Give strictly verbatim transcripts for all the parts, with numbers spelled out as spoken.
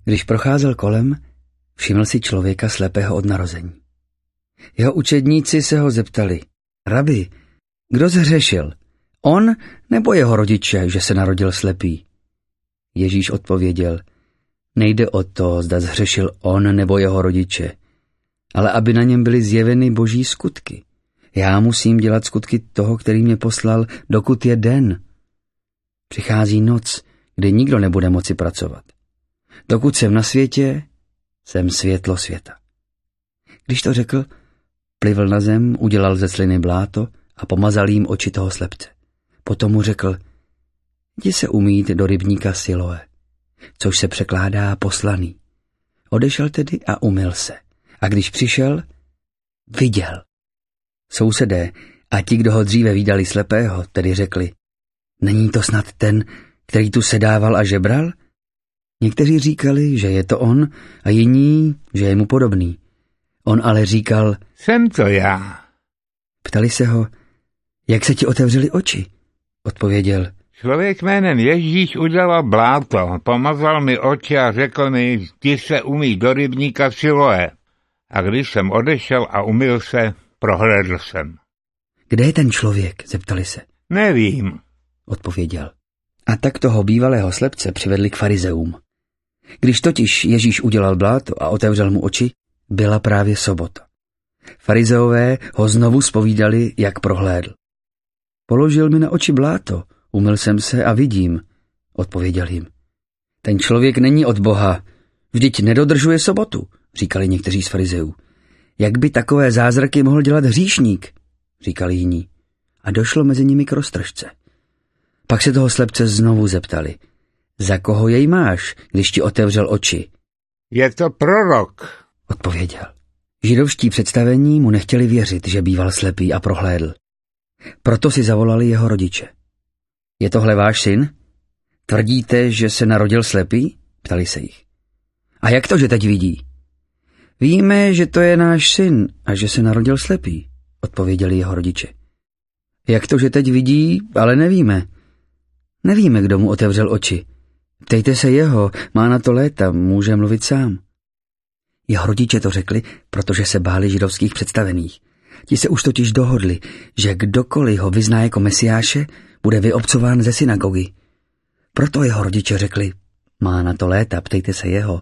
Když procházel kolem, všiml si člověka slepého od narození. Jeho učedníci se ho zeptali: Rabi, kdo zhřešil? On nebo jeho rodiče, že se narodil slepý? Ježíš odpověděl: Nejde o to, zda zhřešil on nebo jeho rodiče, ale aby na něm byly zjeveny boží skutky. Já musím dělat skutky toho, který mě poslal, dokud je den. Přichází noc, kdy nikdo nebude moci pracovat. Dokud jsem na světě, jsem světlo světa. Když to řekl, plivl na zem, udělal ze sliny bláto a pomazal jim oči toho slepce. Potom mu řekl: Jdi se umýt do rybníka Siloé, což se překládá poslaný. Odešel tedy a umyl se. A když přišel, viděl. Sousedé a ti, kdo ho dříve vídali slepého, tedy řekli: Není to snad ten, který tu sedával a žebral? Někteří říkali, že je to on, a jiní, že je mu podobný. On ale říkal: Jsem to já. Ptali se ho: Jak se ti otevřely oči? Odpověděl: Člověk jménem Ježíš udělal bláto, pomazal mi oči a řekl mi: Jdi se umýt do rybníka Siloé. A když jsem odešel a umyl se, prohlédl jsem. Kde je ten člověk? Zeptali se. Nevím, odpověděl. A tak toho bývalého slepce přivedli k farizeům. Když totiž Ježíš udělal bláto a otevřel mu oči, byla právě sobota. Farizeové ho znovu zpovídali, jak prohlédl. Položil mi na oči bláto, umyl jsem se a vidím, odpověděl jim. Ten člověk není od Boha, vždyť nedodržuje sobotu, říkali někteří z farizeů. Jak by takové zázraky mohl dělat hříšník, říkali jiní. A došlo mezi nimi k roztržce. Pak se toho slepce znovu zeptali: Za koho jej máš, když ti otevřel oči? Je to prorok, odpověděl. Židovští představení mu nechtěli věřit, že býval slepý a prohlédl. Proto si zavolali jeho rodiče. Je tohle váš syn? Tvrdíte, že se narodil slepý? Ptali se jich. A jak to, že teď vidí? Víme, že to je náš syn a že se narodil slepý, odpověděli jeho rodiče. Jak to, že teď vidí, ale nevíme. Nevíme, kdo mu otevřel oči. Ptejte se jeho, má na to léta, může mluvit sám. Jeho rodiče to řekli, protože se báli židovských představených. Ti se už totiž dohodli, že kdokoliv ho vyzná jako mesiáše, bude vyobcován ze synagogy. Proto jeho rodiče řekli: Má na to léta, ptejte se jeho.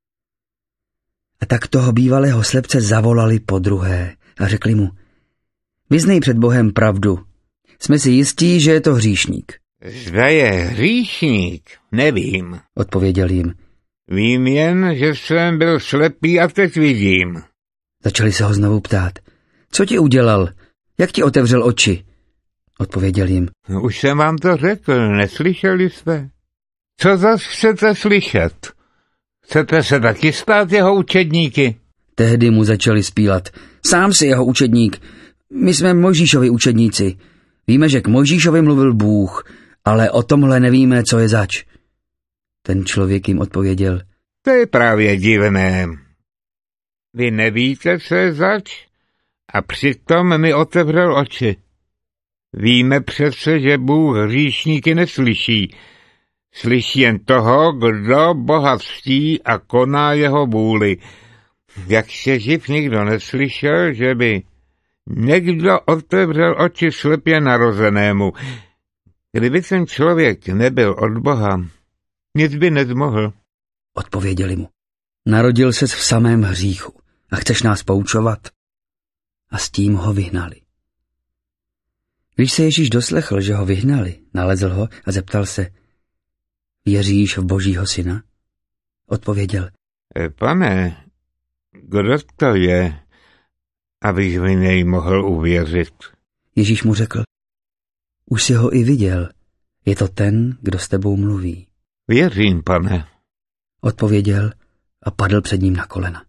A tak toho bývalého slepce zavolali podruhé a řekli mu: Vyznej před Bohem pravdu. Jsme si jistí, že je to hříšník. Zda je hříšník, nevím, odpověděl jim. Vím jen, že jsem byl slepý a teď vidím. Začali se ho znovu ptát: Co ti udělal? Jak ti otevřel oči? Odpověděl jim: Už jsem vám to řekl, neslyšeli jste? Co zas chcete slyšet? Chcete se taky stát jeho učedníky? Tehdy mu začali zpívat: Sám si jeho učedník. My jsme Mojžíšovi učedníci. Víme, že k Mojžíšovi mluvil Bůh, ale o tomhle nevíme, co je zač. Ten člověk jim odpověděl: To je právě divné. Vy nevíte, co je zač? A přitom mi otevřel oči. Víme přece, že Bůh hříšníky neslyší. Slyší jen toho, kdo Boha ctí a koná jeho vůli. Jak se živ nikdo neslyšel, že by někdo otevřel oči slepě narozenému. Kdyby ten člověk nebyl od Boha, nic by nezmohl. Odpověděli mu: Narodil ses v samém hříchu a chceš nás poučovat? A s tím ho vyhnali. Když se Ježíš doslechl, že ho vyhnali, nalezl ho a zeptal se: Věříš v Božího syna? Odpověděl: Pane, kdo to je, abych v něj mohl uvěřit? Ježíš mu řekl: Už jsi ho i viděl, je to ten, kdo s tebou mluví. Věřím, pane. Odpověděl a padl před ním na kolena.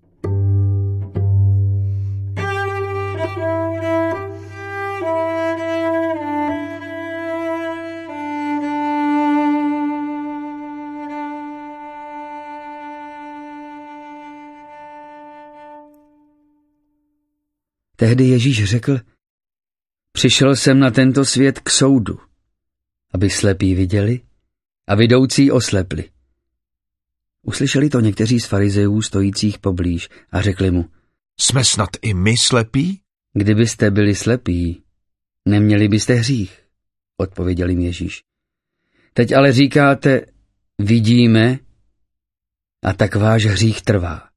Tehdy Ježíš řekl: Přišel jsem na tento svět k soudu, aby slepí viděli a vidoucí oslepli. Uslyšeli to někteří z farizejů stojících poblíž a řekli mu: Jsme snad i my slepí? Kdybyste byli slepí, neměli byste hřích, odpověděl jim Ježíš. Teď ale říkáte, vidíme, a tak váš hřích trvá.